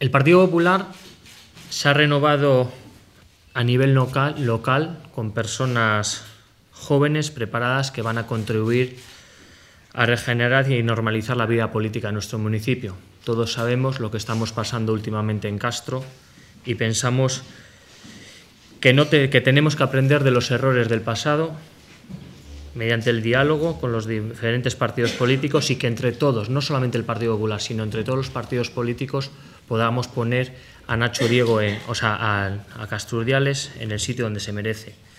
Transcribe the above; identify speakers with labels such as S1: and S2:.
S1: El Partido Popular se ha renovado a nivel local con personas jóvenes preparadas que van a contribuir a regenerar y normalizar la vida política en nuestro municipio. Todos sabemos lo que estamos pasando últimamente en Castro y pensamos que tenemos que aprender de los errores del pasado mediante el diálogo con los diferentes partidos políticos y que entre todos, no solamente el Partido Popular, sino entre todos los partidos políticos, podamos poner a Nacho Diego, a Castro Urdiales en el sitio donde se merece.